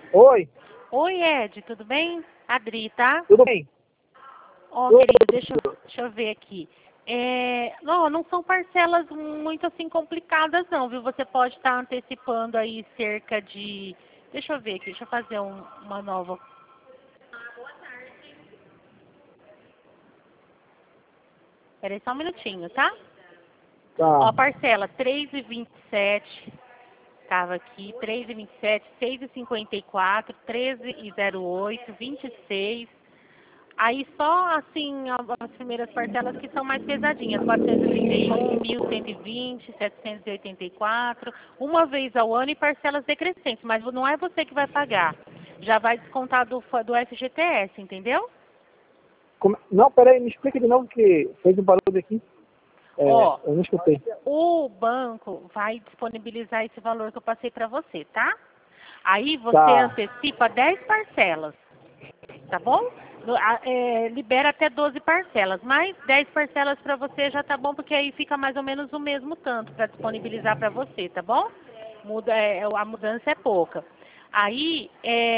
Oi, Oi, Ed, tudo bem? Adri, tá? tudo bem? Ó, Tudo. querido, deixa eu ver aqui. Não são parcelas muito assim complicadas não, viu? Você pode estar antecipando aí cerca de... Deixa eu ver aqui, deixa eu fazer uma nova... Peraí só um minutinho, tá? Ó, Tá. parcela 3,27, estava aqui, 3,27, 6,54, 13,08, 26. Aí só, assim, as primeiras parcelas que são mais pesadinhas, 431, 1.120, 784, uma vez ao ano e parcelas decrescentes, mas não é você que vai pagar. Já vai descontar do FGTS, entendeu? Não, peraí, me explica de novo que fez um barulho aqui. Ó, Eu não escutei. o banco vai disponibilizar esse valor que eu passei para você, tá? Aí você Tá. antecipa 10 parcelas, tá bom? Libera até 12 parcelas, mas 10 parcelas para você já tá bom, porque aí fica mais ou menos o mesmo tanto para disponibilizar para você, tá bom? A mudança é pouca. Aí,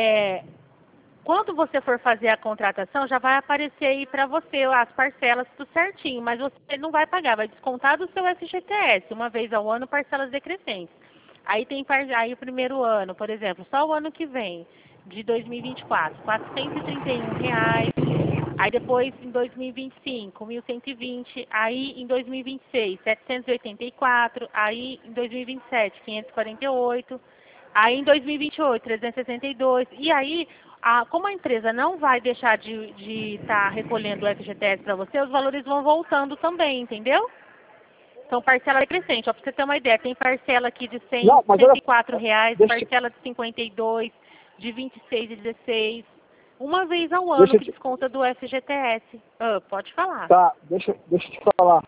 quando você for fazer a contratação, já vai aparecer aí para você as parcelas tudo certinho, mas você não vai pagar, vai descontar do seu FGTS, uma vez ao ano, parcelas decrescentes. Aí tem aí o primeiro ano, por exemplo, só o ano que vem, de 2024, R$ 431. Aí depois em 2025, 1.120. Aí em 2026, 784. Aí em 2027, 548. Aí em 2028, 362. E aí, como a empresa não vai deixar de estar recolhendo o FGTS para você, os valores vão voltando também, entendeu? Então, parcela decrescente, ó, para você ter uma ideia, tem parcela aqui de Não, mas olha, R$ 104, deixa, parcela de 52, de 26 e 16, uma vez ao ano deixa eu que te, desconta do FGTS. Pode falar. tá, deixa eu te falar.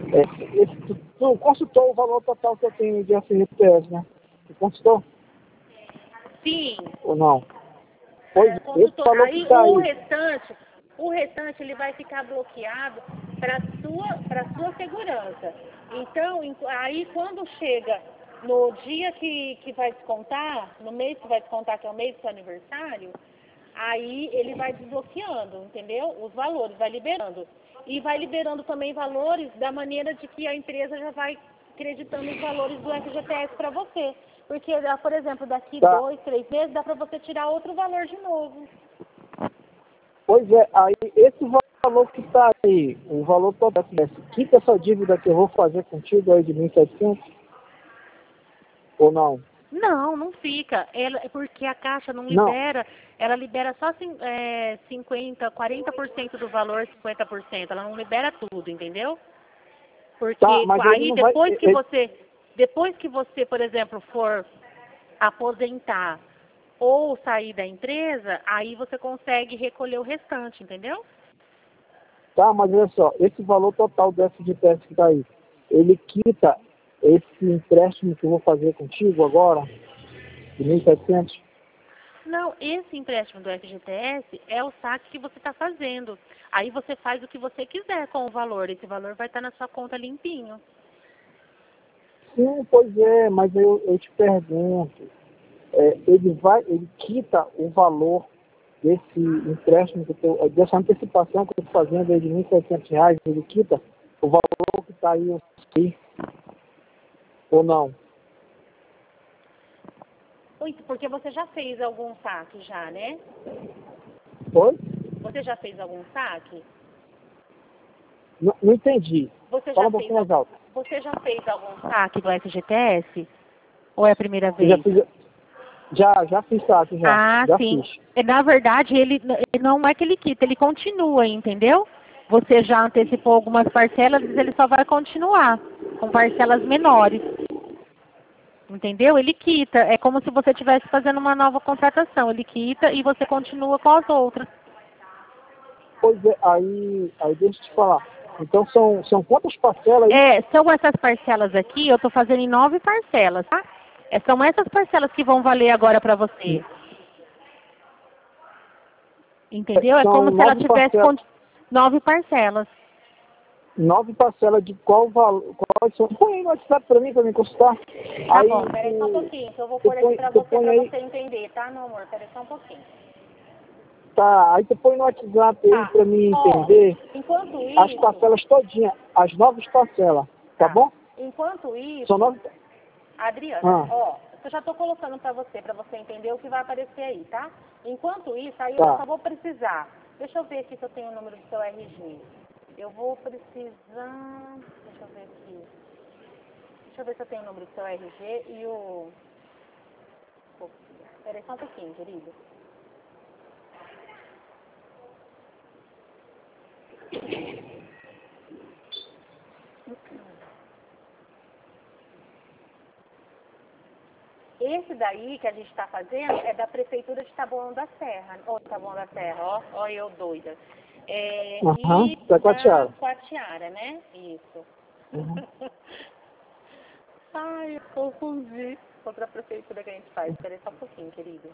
Tu consultou o valor total que eu tenho de FGTS, né? Tu consultou Sim, ou não? Pois, esse consultor. valor que Aí tá aí. o restante ele vai ficar bloqueado para sua segurança. Então, aí quando chega no dia que vai descontar, no mês que vai descontar, que é o mês do seu aniversário, aí ele vai desbloqueando, entendeu? Os valores, vai liberando. E vai liberando também valores da maneira de que a empresa já vai acreditando os valores do FGTS para você. Porque, por exemplo, daqui Tá. 2, 3 meses dá para você tirar outro valor de novo. Pois é, aí esse valor que tá aí, o valor total desse, quita essa dívida que eu vou fazer contigo aí de 1.700 ou não? Não, não fica. Porque a Caixa não Não. libera, ela libera só 50, 40% do valor, 50%. Ela não libera tudo, entendeu? Tá, Porque mas ele aí não vai. depois que você, por exemplo, for aposentar ou sair da empresa, aí você consegue recolher o restante, entendeu? Tá, mas olha só, esse valor total do FGTS que tá aí, ele quita esse empréstimo que eu vou fazer contigo agora, de 1.700? Não, esse empréstimo do FGTS é o saque que você está fazendo. Aí você faz o que você quiser com o valor. Esse valor vai estar na sua conta limpinho. Sim, pois é, mas eu te pergunto, ele quita o valor desse empréstimo, dessa antecipação que eu estou fazendo aí de R$ 1.700, ele quita o valor que está aí, eu sei, ou não? Porque você já fez algum saque já, né? Foi? Você já fez algum saque? Não, não entendi. Você Fala já um fez, pouquinho mais alto. você já fez algum saque do FGTS? Ou é a primeira Eu já vez? fiz, já fiz saque, Ah, já sim. fiz. Na verdade, ele não é que ele quita, ele continua, entendeu? Você já antecipou algumas parcelas, ele só vai continuar com parcelas menores. Entendeu? Ele quita. É como se você estivesse fazendo uma nova contratação. Ele quita e você continua com as outras. Pois é, aí deixa eu te falar. Então são quantas parcelas aí? São essas parcelas aqui, eu estou fazendo em 9 parcelas, tá? São essas parcelas que vão valer agora para você. Entendeu? É São como se ela 9 tivesse parcelas. com 9 parcelas. 9 parcelas de qual valor, Pode ser. Põe aí no WhatsApp pra mim consultar. Tá aí, bom, peraí só um pouquinho, que eu vou pôr aqui pra você entender, tá, meu amor? Peraí só um pouquinho. Tá, aí tu põe no WhatsApp aí pra mim entender enquanto isso, as parcelas todinhas, as novas parcelas, tá bom? Enquanto isso, São novas... Adriana, eu já tô colocando pra você entender o que vai aparecer aí, tá? Enquanto isso, aí Tá. eu só vou precisar. Deixa eu ver aqui se eu tenho o número do seu RG. Eu vou precisar... Deixa eu ver aqui. Deixa eu ver se eu tenho o número do seu RG e o... Peraí só um pouquinho, querido. Esse daí que a gente está fazendo é da Prefeitura de Taboão da Serra. Taboão da Serra, ó eu doida. E da Coatiara. Coatiara, né? Isso. Ai, eu confundi. Outra prefeitura que a gente faz. Espera só um pouquinho, querido.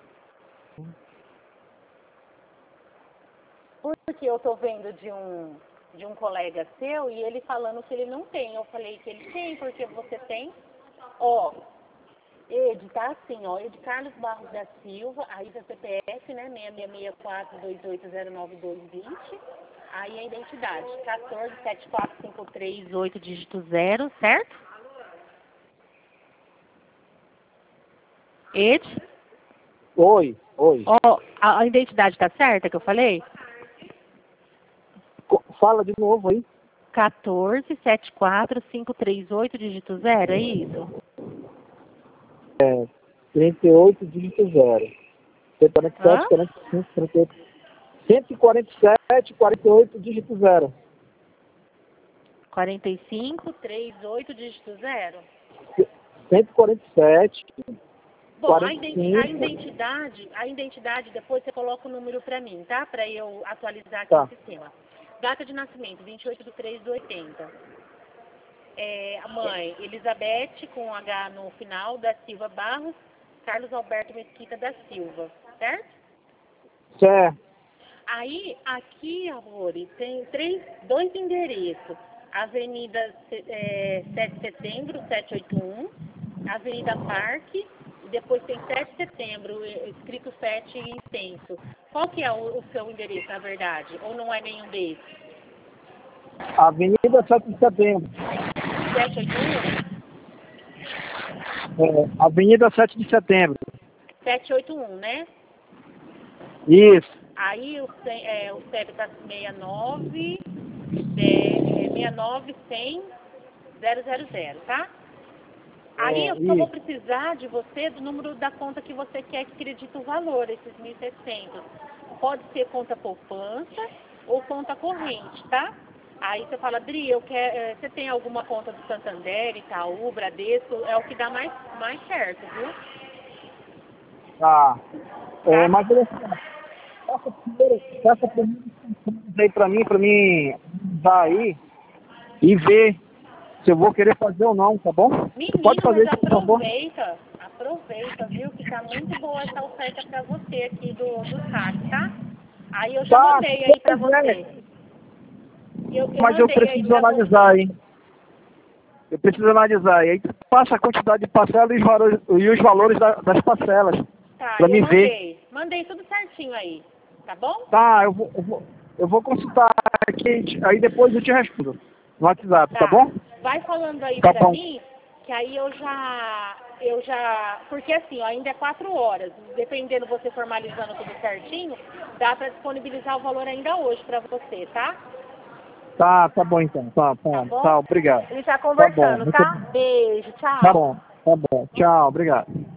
Porque eu tô vendo de um colega seu e ele falando que ele não tem. Eu falei que ele tem, porque você tem. Ed, tá assim, Ed Carlos Barros da Silva, aí da CPF, né, 6664280920, aí a identidade, 1474538 dígito 0, certo? Ed? Oi. A identidade tá certa que eu falei? Fala de novo aí. 1474538 dígito 0, é isso? 38 dígito 0. 147, 45, 38. 147, 48 dígito 0. 45, 38 dígito 0? 147. Bom, 45. a identidade, depois você coloca o número para mim, tá? Para eu atualizar aqui no sistema. Data de nascimento, 28/3/80. A mãe, Elizabeth, com H no final, da Silva Barros, Carlos Alberto Mesquita da Silva, certo? Certo. Aí, aqui, Amore, tem dois endereços. Avenida 7 de Setembro, 781, Avenida Parque, e depois tem 7 de Setembro, escrito 7 em extenso. Qual que é o seu endereço, na verdade? Ou não é nenhum desses? Avenida 7 de Setembro. 781? Avenida 7 de Setembro. 781, né? Isso. Aí o CEP está 69-100-000, tá? Aí eu só vou precisar de você do número da conta que você quer que acredite o valor, esses 1.600. Pode ser conta poupança ou conta corrente, tá? Aí você fala, Adri, você tem alguma conta do Santander, Itaú, Bradesco? É o que dá mais certo, viu? Tá. Mas essa primeira aí pra mim dar aí e ver se eu vou querer fazer ou não, tá bom? Menino, pode fazer mas isso, por favor? aproveita, viu? Que tá muito boa essa oferta pra você aqui do saque, tá? Aí eu já mandei aí pra você. Mas eu preciso analisar aí. Eu preciso analisar. E aí tu passa a quantidade de parcelas e os valores das parcelas. Tá, pra me ver. Mandei tudo certinho aí, tá bom? Tá, eu vou consultar aqui, aí depois eu te respondo no WhatsApp, tá bom? Vai falando aí Tá pra bom. mim, que aí eu já... Porque assim, ó, ainda é 4 horas. Dependendo você formalizando tudo certinho, dá pra disponibilizar o valor ainda hoje pra você, tá? Tá bom então. Tá bom. Tá, obrigado. A gente tá conversando, tá? Beijo, tchau. Tá bom. Tchau, obrigado.